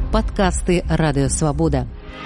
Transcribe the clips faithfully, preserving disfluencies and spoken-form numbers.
Падкасты Радыё Свабода.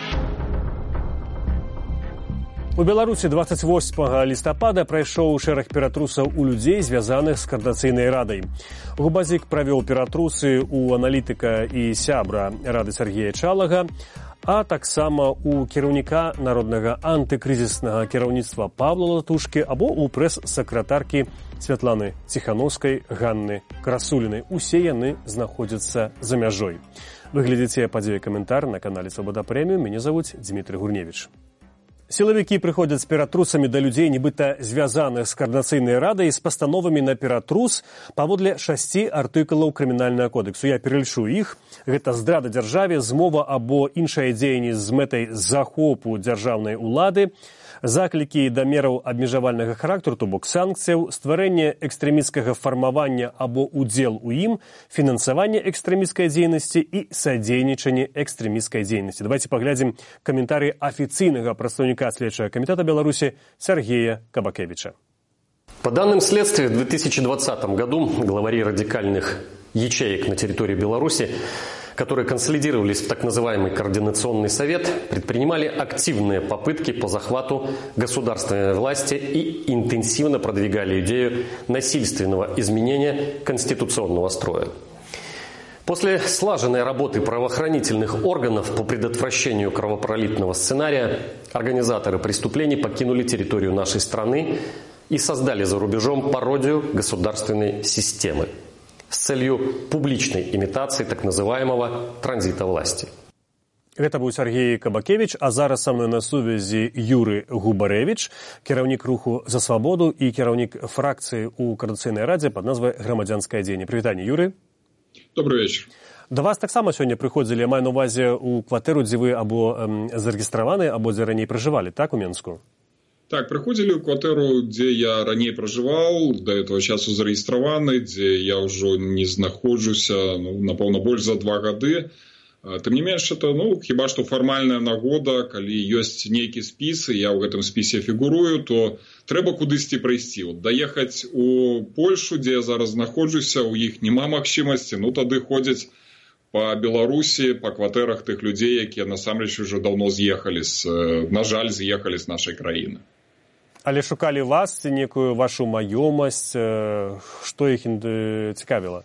У Беларусі дваццаць восьмага лістапада прайшоў шэраг ператрусаў у людзей, звязаных з Каардынацыйнай радай. Губазік правёў ператрусы ў аналітыка і сябра рады Сергея Чалага, а таксама у кіраўніка народнага антыкрызіснага кіраўніцтва Павла Латушкі або ў прэс-сакратаркі Святланы Ціхановскай Ганны Красуліной. Усе яны знаходзяцца за мяжой. Вы глядзіце падзеі каментар на канале Свабода Прэміум. Мяне завуць Дмітрый Гурневіч. Сілавікі прыходзяць з ператрусамі да людзей, нібыта звязаных з Каардынацыйнай радай, з пастановамі на ператрус паводле шасці артыкулаў крымінальнага кодексу. Я пералічу іх. Гэта здрада дзяржаве, змова або іншае дзеянне з мэтай захопу дзяржаўнай улады, заклікі да мераў абмежавальнага характару, то бок санкцыяў, стварэнне экстрэмісцкага фармавання або удзел у ім, фінансаванне экстрэмісцкай дзейнасці і садзейнічанне экстрэмісцкай дзейнасці. Давайте паглядзім каментарый афіцыйнага прадстаўніка Следчага камітэта Беларуси Сергея Кабакевича. По данным следствия, в две тысячи двадцатом году главари радикальных ячеек на территории Беларуси, которые консолидировались в так называемый Координационный совет, предпринимали активные попытки по захвату государственной власти и интенсивно продвигали идею насильственного изменения конституционного строя. После слаженной работы правоохранительных органов по предотвращению кровопролитного сценария организаторы преступлений покинули территорию нашей страны и создали за рубежом пародию государственной системы с целью публичной имитации так называемого транзита власти. Гэта быў Сергей Кабакевич, а зараз са мной на сувязі Юры Губарэвіч, кіраўнік руху «За свабоду» і кіраўнік фракцыі ў Каардынацыйнай радзе пад назвай «Грамадзянскае дзеянне». Прывітанне, Юры. Добрый вечер. Да вас таксама сёння прыходзілі, я маю на ўвазе, у кватэру, дзе вы або эм, зарэгістраваны, або дзе раней пражывалі, так, у Менску? Так, приходили в квартиру, где я ранее проживал, до этого часу зарегистрированы, где я уже не знаходжуся, ну, напевно, больше за два годы. Тем не менш, это, ну, хіба что формальная нагода, коли есть некий спис, и я в этом списе фигурую, то треба кудысьці пройти. Вот доехать у Польшу, где я зараз знаходжуся, у них нема магчимости, ну, тады ходять по Беларусі, по кватэрах тых людей, якія насамрэч уже давно з'ехалі, з, на жаль, з'ехалі з нашай краіны. Але шукалі вас, некую вашу маёмасць, што іх цікавіла?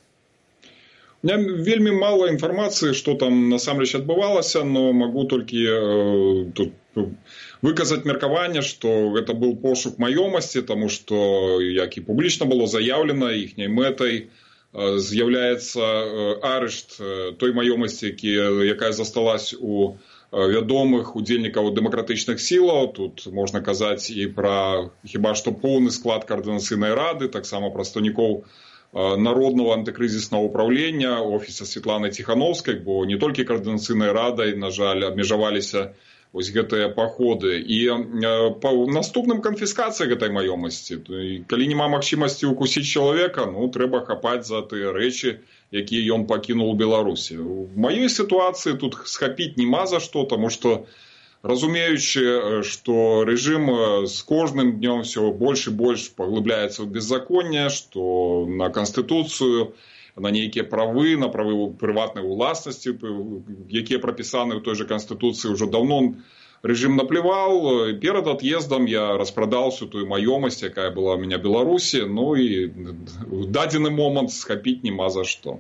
У меня вельмі мало информации, что там насамрэч адбывалася, но могу только э, тут выказать меркаванне, что это был пошук маёмасці, тому что, як і публічна было заявлено, іхняй мэтай э, з'яўляецца э, арышт э, той маёмасці, якая засталась у вядомых удзельнікаў дэмакратычных сілаў. Тут можна казаць і пра хіба што поўны склад Каардынацыйнай рады, таксама прадстаўнікоў народного антыкрызіснага ўпраўлення, офіса Святланы Ціхановскай, бо не толькі Каардынацыйнай радай, на жаль, абмежаваліся вось гэтыя паходы. І па наступным канфіскацыя гэтай маёмасці. Калі няма магчымасці укусіць чалавека, ну, трэба хапаць за тыя рэчы, якія ён пакінуў у Беларусі. В маёй сітуацыі тут схапіць нема за што, таму што, разумеючы, што рэжым з кожным днём все больш і больш паглыбляецца ў беззаконне, што на Канстытуцыю, на нейкія правы, на правы прыватнай уласнасці, якія прапісаны ў той жа Канстытуцыі, ўжо даўно рэжым наплевал. Перад ад'ездам я распрадаў всю тую маёмасць, якая была ў мяне Беларусі, ну і в дадзены момант схапіць нема за што.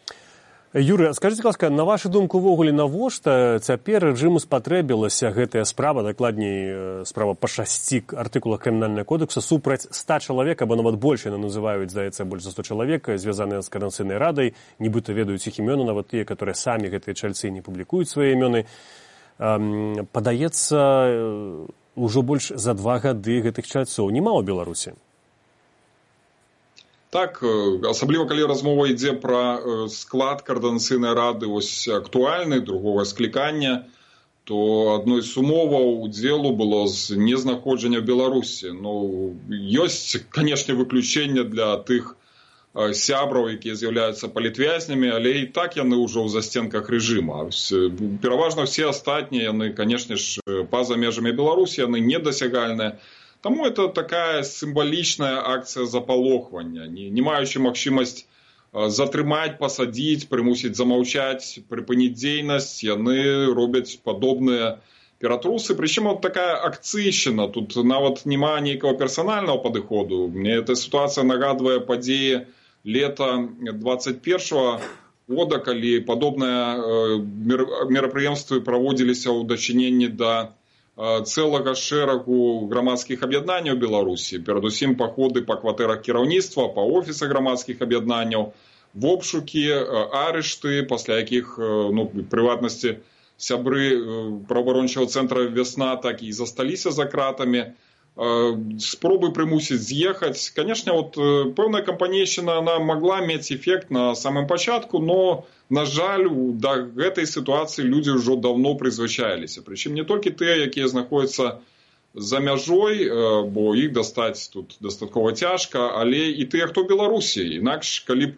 Юры, скажите, ласка, на вашу думку, увогуле, навошта цяпер рэжыму спатрэбілася гэтая справа, дакладней справа па шасці артыкулах крымінальнага кодекса супраць ста чалавек, або нават больш, яны называюць, здаецца, больш за сто чалавек, звязаныя з Каардынацыйнай радай, нібыта ведаюць іх імёны, нават тыя, которые самі гэтыя чальцы не публікуюць свае імёны. Эм, падаецца, ужо больш за два гады гэтых чальцоў няма ў Беларусі. Так, асабліва калі размова ідзе пра склад Каардынацыйнай рады ось актуальны, другога склікання, то адной з умоваў удзелу было з незнаходжання ў Беларусі. Ну, ёсць, канешне, выключэнне для тых сябраў, якія з'яўляюцца палітвязнямі, але і так яны ўжо ў застенках рэжыма. Пераважна ўсе астатнія, яны, канешне ж, па-за межамі Беларусі, яны недасягальныя. Тому это такая символичная акция запалохвання, не, не маючи магчимость затрымаць, пасадзіць, прымусіць замаўчаць, прыпыніць дзейнасць, яны робяць падобныя ператрусы. Прычым вот такая акцыйшчына, тут нават няма нейкага персанальнага падыходу. Мне эта сітуацыя нагадвае падзеі лета двадцать первого года, калі падобныя мерапрыемствы праводзіліся ў дачыненні да цэлага шэрагу грамадскіх аб'яднанняў Беларусі. Перадусім паходы па кватэрах кіраўніцтва, па офісах грамадскіх аб'яднанняў, обшукі, арышты, пасля якіх, ну, прыватнасці, сябры праваабарончага цэнтра «Весна» так і засталіся за кратамі. Спробы прымусіць з'ехаць. Канешне, вот пэўная кампанейшчына, она могла мець эфект на самым пачатку, но, на жаль, да гэтай сітуацыі людзі ўжо даўно прызвычаіліся. Прычым не толькі тыя, якія знаходзяцца за мяжой, бо іх дастаць тут дастаткова цяжка, але і тыя, хто ў Беларусі. Інакш, калі б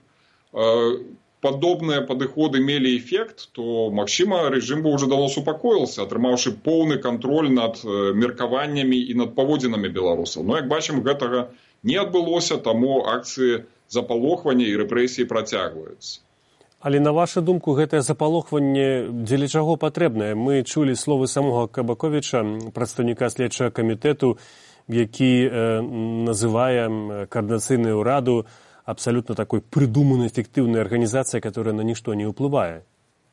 падобныя падыходы мелі эфект, то, магчыма, рэжым бы ўжо давно супакоіўся, атрымаўшы поўны кантроль над меркаваннямі і над паводзінамі беларусаў. Но, як бачым, гэтага не адбылося, таму акцыі запалохвання і рэпрэсіі працягваюцца. Але, на вашу думку, гэтае запалохванне дзеля чаго патрэбнае? Мы чулі словы самога Кабаковіча, прадстаўніка следчага камітэту, які э, называе координацыйную раду абсолютно такой придуманной эффективной организацией, которая на ничто не ўплывае.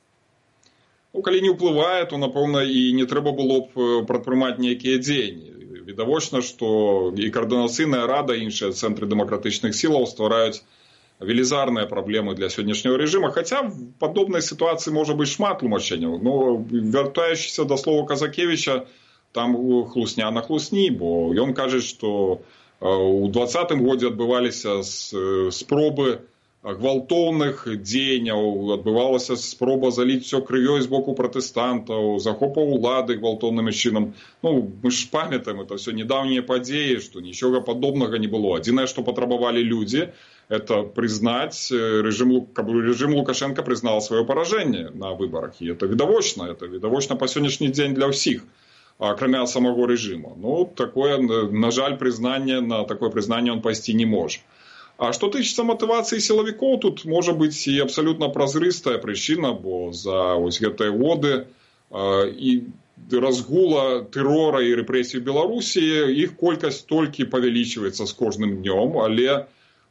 Ну, калі не ўплывае, то, напэўна, і не трэба было б прадпрымаць нейкія дзеянні. Відавочна, што і координацыйная рада, і іншыя цэнтры дэмакратычных сілаў ствараюць велізарныя праблемы для сённяшняга рэжыма, хаця в падобнай сітуацыі можа быць шмат тлумачэнняў. Но, вяртаючыся да слова Казакевіча, там хлусня на хлусні, бо ён кажа, што у двадцатым годзе адбываліся спробы гвалтоўных дзеянняў, адбывалася спроба заліць все крывёй з боку пратэстантаў, захопа ўлады гвалтоўным чынам. Ну, мы ж памятаем, это все недаўнія падзеі, што нічога падобнага не было. Адзінае, што патрабавалі людзі, это признать режим, каб режим Лукашенко признал свое поражение на выборах. И это відавочна, это відавочна по сённяшні дзень для ўсіх, акрамя самого режима. Ну, такое, на жаль, признание, на такое признание он пойти не может. А что тычыцца мотивации силовиков, тут может быть и абсолютно празрыстая причина, бо за ось гэтыя годы э, и разгула террора и репрессий в Беларуси, их колькость толькі павялічваецца с кожным днем, але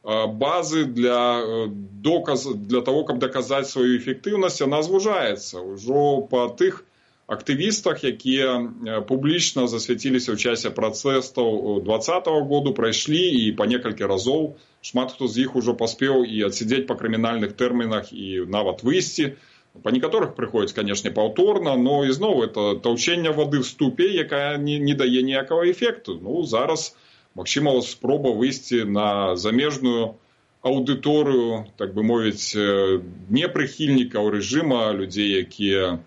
базы для, доказ, для того, каб доказать свою эффективность, она звужаецца. Ужо по тых актывістах, якія публічна засвяціліся ў часе пратэстаў двадцатого году, прайшлі і па некалькі разоў. Шмат хто з іх ужо паспеў і адсидзець па крымінальных тэрмінах і нават выйсці. Па некаторых прыходзіць, канешне, паўторна, но ізноў это таўчэнне вады в ступе, якая не, не дае ніякага эфекту. Ну, зараз магчыма спроба выйсці на замежную аўдыторыю, так бы мовіць, не прыхільнікаў рэжыма, людзей, якія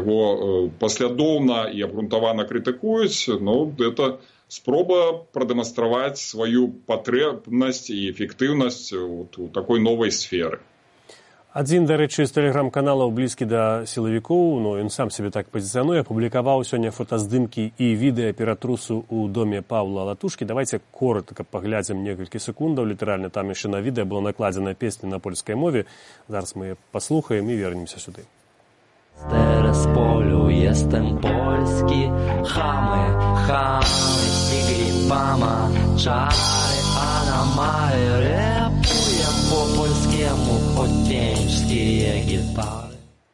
яго паслядоўна і абгрунтавана крытыкуюць, но это спроба прадэманстраваць сваю патрэбнасць і эфектыўнасць у такой новай сферы. Адзін, дарэчы, з тэлеграм-каналаў блізкі да сілавікоў, ну, ён сам себе так пазіцыянуе, апублікаваў сёння фотаздымкі і відэа ператрусу ў доме Паўла Латушкі. Давайте коротка паглядзім некалькі секундаў. Літаральна там яшчэ на відэа была накладзена песня на польскай мове. Зараз мы паслухаем і вернемся сюды. Teraz polu jestem polski, chamy, chamy, sigri, mama, czary, a na mary repuje po polskiemu potężkie gitary.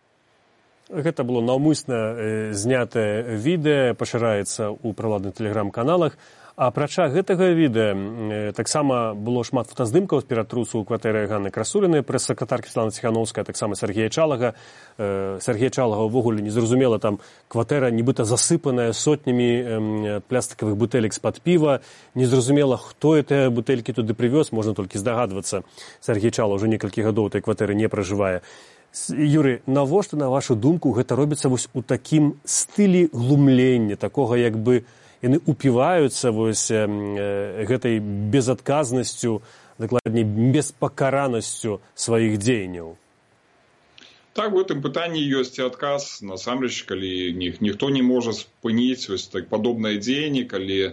Гэта было наўмысна э, знятае відэа, пашыраецца ў праладных тэлеграм-каналах. А апрача гэтага відэа э, таксама было шмат фотаздымкаў з ператрусу ў кватэры Ганны Красуліны, прэс-сакратаркі Светлана Ціханаўская, таксама Сергея Чалага. Э, Сергея Чалага ўвогуле незразумела, там кватэра нібыта засыпаная сотнямі э, плястыкавых бутэлек з-пад піва. Незразумела, хто гэтыя бутэлькі туды прывёз, можна толькі здагадвацца. Сергей Чала ўжо некалькі гадоў у той кватэры не пражывае. Юрый, навошта, на вашу думку, гэта робіцца вось у такім стылі глумлення, такога як бы яны упіваюцца вось э, гэтай безадказнасцю, дакладней, беспакаранасцю сваіх дзеянняў? Так, в гэтым пытанні ёсць і адказ. Насамрэч, калі ні, ніхто не можа спыніць ось так падобнае дзеянне, калі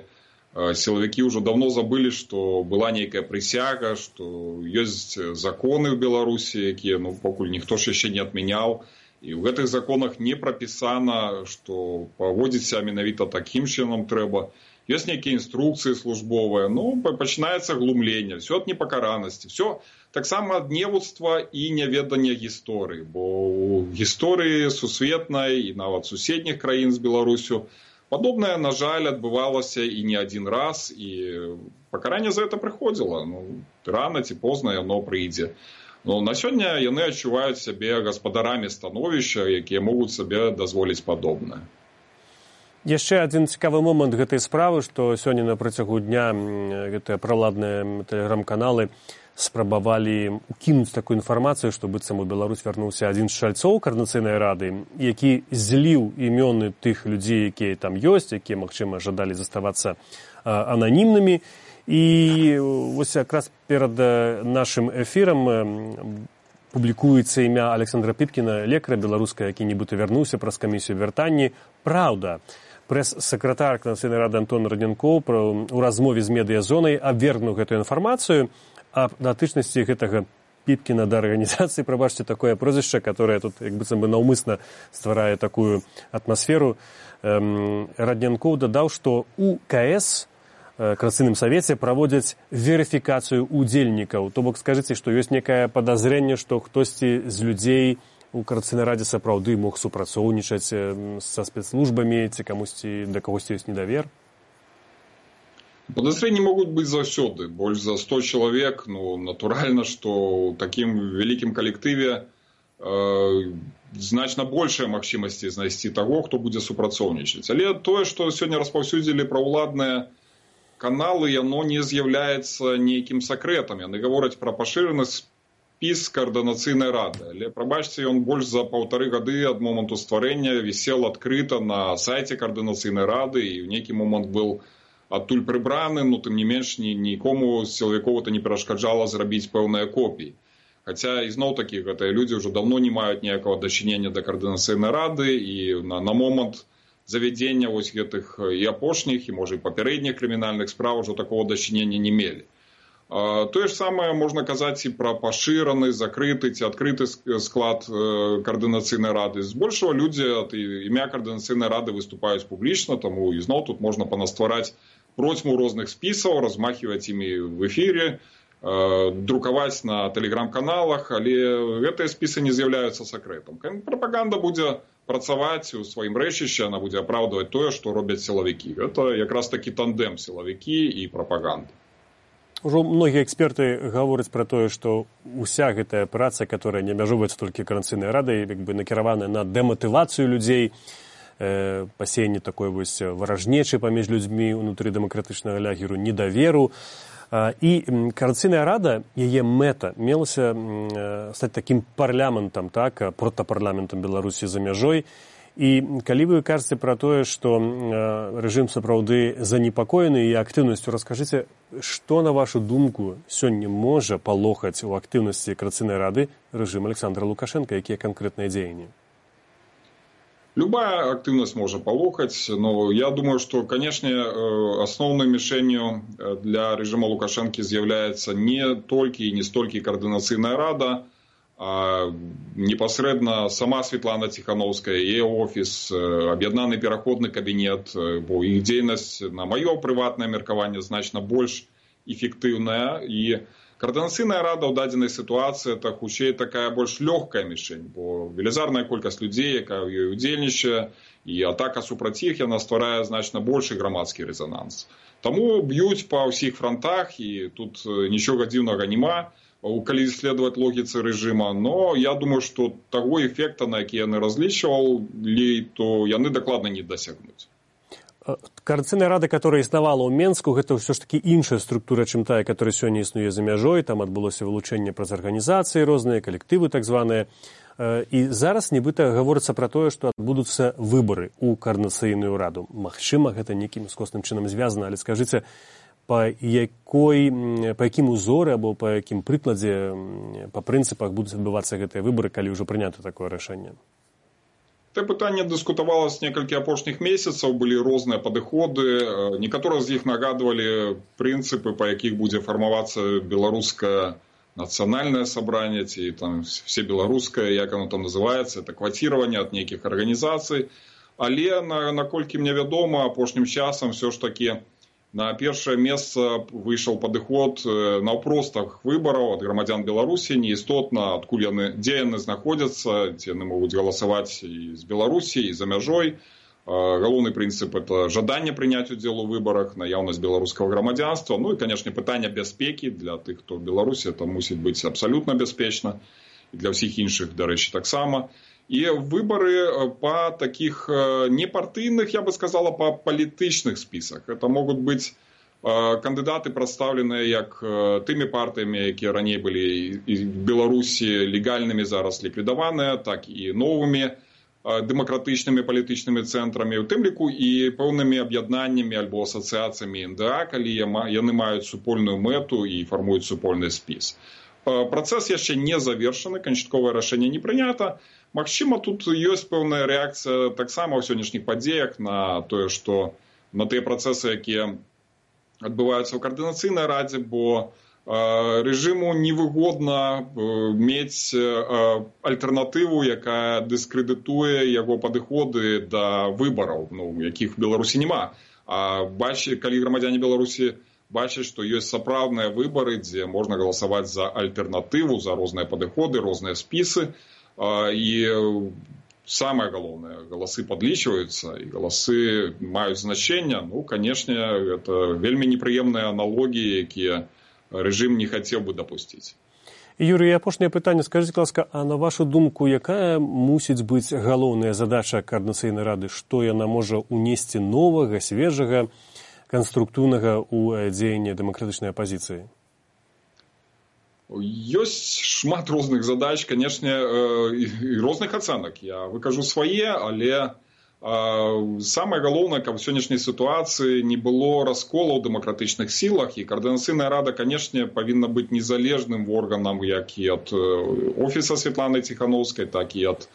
Силовики уже давно забыли, что была некая присяга, что есть законы в Беларуси, которые, ну, покуль никто ж еще не отменял. И в этих законах не прописано, что поводить себя менавіта таким чином треба. Есть некие инструкции службовые, ну, починается глумление, все от непокаранности, все так само от неводства и неведания истории, бо у истории сусветной и нават суседних краин с Беларусью подобное, на жаль, отбывалось и не один раз, и покарание за это приходило. Ну, рано ці позна оно прийде. Но на сёння яны адчуваюць сябе гаспадарамі становішча, якія могуць сабе дазволіць падобнае. Яшчэ адзін цікавы момант гэтай справы, што сёння на працягу дня гэтыя праладныя тэлеграм-каналы спрабавалі укінуць такую інфармацыю, што быццам у Беларусь вярнуўся адзін з чальцоў Координацыйнай рады, які зліў імёны тых людзей, якія там ёсць, якія, магчыма, жадалі заставацца ананімнымі. І вось якраз перад нашым эфірам публікуецца імя Александра Піпкіна, лекара беларускага, які нібыта вярнуўся праз камісію вяртанні. Праўда, прэс-сакратар Координацыйнай рады Антон Радзянкоў у размове з медыязонай абвергнуў гэтую інфармацыю аб датычнасці гэтага Піпкіна да арганізацыі, прабачце, такое прозвішча, которое тут як быццам бы наўмысна стварае такую атмасферу. Радзянкоў дадаў, што у КС Координационном совете проводят верификацию удзельнікаў. То бок, скажите, что есть некое подозрение, что хтосьці з людей у Координационной раде сапраўды мог супрацоўнічаць со спецслужбами, ці камусьці, да кагосьці есть недовер? Подозрения могут быть заўсёды. Больше за сто человек, ну, натурально, что в таким великим коллективе э, значно большая магчымасці знайсці того, кто будет супрацоўнічаць. Але тое, что сегодня распаўсюдзілі праўладныя каналы, яно не з'яўляецца нейкім сакрэтам. Яны гавораць пра пашыраны спіс Координацыйнай рады. Але, прабачце, ён больш за паўтары гады ад моманту стварэння вісел адкрыта на сайце Координацыйнай рады і ў нейкі момант быў адтуль прыбраны, но тым не менш нікому з сілавікоў это не перашкаджала зрабіць пэўныя копіі. Хаця, ізноў-такі, гэтыя людзі ўжо даўно не маюць ніякага дачынення да Координацыйнай рады, і на, на момант завядзення вось гэтых і апошніх, і, можа, і папярэдніх крымінальных справ ўжо такого дачынення не мелі. Тое ж самае можна казаць і пра пашыраны, закрыты ці адкрыты склад Координацыйнай рады. Збольшага людзі ад імя Координацыйнай рады выступаюць публічна, таму ізноў тут можна панаствараць процьму розных спісаў, размахиваць імі в эфире, друкаваць на тэлеграм-каналах, але гэтыя спісы не з'яўляюцца сакрэтам. Прапаганда будзе працаваць у сваім рэчышчы, она будзе апраўдваць тое, што робяць сілавікі. Гэта якраз такі тандем сілавікі і прапаганда. Ужо многія эксперты гавораць пра тое, што уся гэтая праца, которая не абмяжоўваецца толькі Координацыйнай радай, як бы накіравана на дэматывацыю людзей, э, пасеянне такой вось варажнечы паміж людзьмі ўнутры дэмакратычнага лагеру, недаверу. І Координацыйная рада, яе мэта мелася стаць такім парламентам, так, протапарламентам Беларусі за мяжой. І калі вы кажаце пра тое, што рэжым сапраўды занепакоены і актыўнасцю, раскажыце, што, на вашу думку, сёння можа палохаць у актыўнасці Координацыйнай рады рэжым Александра Лукашенка, якія канкрэтныя дзеянні? Любая активность может полохать, но я думаю, что, конечно, основной мишенью для режима Лукашенко является не только и не столько Координацыйная рада, а непосредственно сама Светлана Тихановская, ее офис, объединенный переходный кабинет, бо их деятельность, на мое приватное меркаванне, значно больше эффективная. И Координацыйная рада ў дадзенай сітуацыі это хутчэй такая больш лёгкая мішень, бо велізарная колькасць людзей, якая ў ёй удзельнічае, і атака супраць іх яна стварае значна большы грамадскі рэзананс. Таму б'юць па ўсіх фронтах, і тут нічога дзіўнага няма, калі исследовать логіцы рэжыма, но я думаю, што таго эфекта, на які яны разлічвалі, то яны дакладна не дасягнуць. Координацыйная рада, которая існавала ў Менску, гэта ўсё ж такі іншая структура, чым тая, которая сёння існуе за мяжой. Там адбылося вылучэнне праз арганізацыі розныя, калектывы так званыя. І зараз нібыта гаворыцца пра тое, што адбудуцца выбары ў Координацыйную раду. Магчыма, гэта нейкім скосным чынам звязана, але скажыце, па якой, па якім узоры або па якім прыкладзе, па прынцыпах будуць адбывацца гэтыя выбары, калі ўжо прынята такое рашэнне? Гэта пытанне дыскутавалася некалькі апошніх месяцаў, былі розныя падыходы. Некаторыя з іх нагадвалі прынцыпы, па якіх будзе фармавацца беларускае нацыянальнае сабранне, ці там всебеларускае, як оно там называецца, это кватіраванне ад нейкіх арганізацый. Але, наколькі мне вядома, апошнім часам все ж такі на першае месца выйшаў падыход наўпростых выбараў ад грамадзян Беларусі, неістотна, адкуль яны, дзе яны знаходзяцца, ці яны могуць галасаваць і з Беларусі, і за мяжой. Галоўны прынцып – это жаданне прыняць удзел у выбарах, наяўнасць беларускага грамадзянства. Ну і, канешне, пытанне бяспекі для тых, хто ў Беларусі, это мусіць быць абсалютна бяспечна. І для ўсіх іншых, дарэчы, таксама. І выборы по таких непартыйных, я бы сказала, по палітычных списах. Это могут быть кандидаты, представленные як тымі партыямі, якія раней былі в Беларусі легальнымі, зараз ліквідаваныя, так і новымі дэмакратычнымі палітычнымі цэнтрамі, у тым ліку і пэўнымі аб'яднаннямі альбо асацыяцыямі эн дэ а, калі яны маюць супольную мэту і фармуюць супольны спіс. Працэс яшчэ не завершаны, канчатковае рашэнне не прынята. Магчыма, тут ёсць пэўная рэакцыя таксама ў сённяшніх падзеях на тое, што на тыя працэсы, якія адбываюцца ў каардынацыйнай радзе, бо рэжыму невыгодна мець альтэрнатыву, якая дыскрэдытуе яго падыходы да выбараў, ну, якіх в Беларусі няма. А бачы, калі грамадзяне Беларусі бачаць, што ёсць сапраўдныя выбары, дзе можна галасаваць за альтэрнатыву, за розныя падыходы, розныя спісы, і самае галоўнае, галасы падлічваюцца, і галасы маюць значэнне. Ну, канешне, гэта вельмі непрыемныя аналогіі, якія рэжым не хацеў бы дапусціць. Юрый, апошняе пытанне. Скажыце, ласка, а на вашу думку, якая мусіць быць галоўная задача Координацыйнай рады? Што яна можа унесці новага, свежага, канструктыўнага ў дзеянне дэмакратычнай апазіцыі? Ёсць шмат розных задач, канешне, і розных ацэнак. Я выкажу свае, але самае галоўнае, каб у сённяшняй сітуацыі не было раскола ў дэмакратычных сілах, і Координацыйная рада, канешне, павінна быць незалежным органам, як і ад офіса Святланы Ціхановскай, так і ад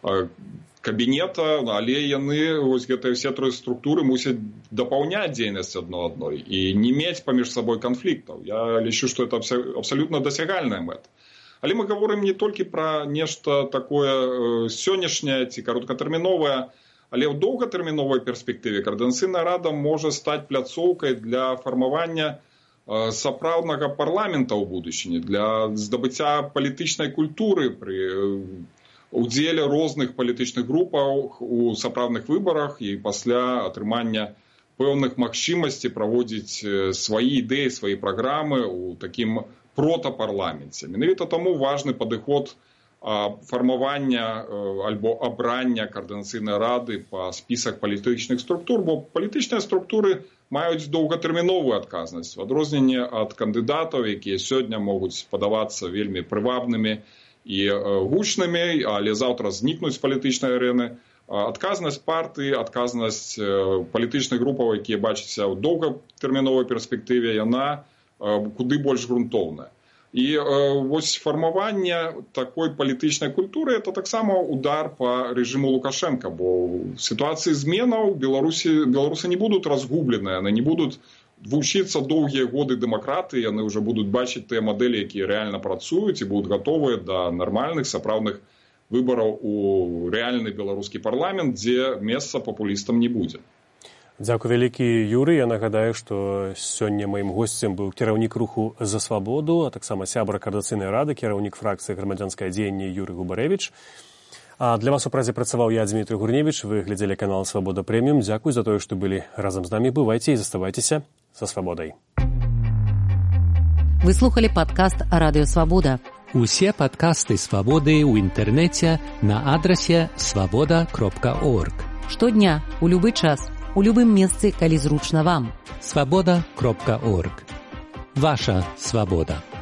кабінета, але яны, вось гэтыя ўсе тры структуры мусяць дапаўняць дзейнасць адно адной і не мець паміж сабой канфліктаў. Я лічу, што это абсалютна дасягальная мэта. Але мы гаворым не толькі пра нешта такое сённяшняе ці кароткатэрміновае, але ў доўгатэрміновай перспектыве Координацыйная рада можа стаць пляцоўкай для фармавання сапраўднага парламента ў будучыні, для здабыцця палітычнай культуры пры удзеле розных палітычных групаў у сапраўдных выбарах і пасля атрымання пэўных магчымасцей праводзіць свае ідэі, свае праграмы ў такім протапарламенце. Менавіта таму важны падыход фармавання альбо абрання Координацыйнай рады па спісах палітычных структур, бо палітычныя структуры маюць доўгатэрміновую адказнасць, у адрозненне ад кандыдатаў, якія сёння могуць падавацца вельмі прывабнымі і гучнымі, але заўтра знікнуць з палітычнай арэны. Адказнасць партыі, адказнасць палітычных групаў, якія бачацца ў доўгатэрміновай перспектыве, яна куды больш грунтоўная. І вось фармаванне такой палітычнай культуры – это таксама удар па рэжыму Лукашенка, бо ў сітуацыі зменаў Беларусі, беларусы не будуць разгубленыя, яны не будуць вучыцца доўгія годы дэмакратыі, яны ўжо будуць бачыць тыя мадэлі, якія рэальна працуюць і будуць гатовыя да нармальных, сапраўдных выбараў у рэальны беларускі парламент, дзе месца папулістам не будзе. Дзякуй вялікі, Юрый. Я нагадаю, што сёння маім госцем быў кіраўнік руху «За свабоду», а таксама сябра Координацыйнай рады, кіраўнік фракцыі «Грамадзянскае дзеянне» Юрый Губарэвіч. А для вас у празе працаваў я, Дмітрий Гурневіч. Вы глядзелі канал «Свабода Прэміум». Дзякуй за тое, што былі разам з намі. Бывайце і заставайцеся са свабодай. Вы слухали падкаст «Радыё Свабода». Усе падкасты «Свабоды» ў інтэрнэце на адрасе свабода кропка орг. Штодня, у любы час, у любым месцы, калі зручна вам. свабода кропка орг. Ваша свабода.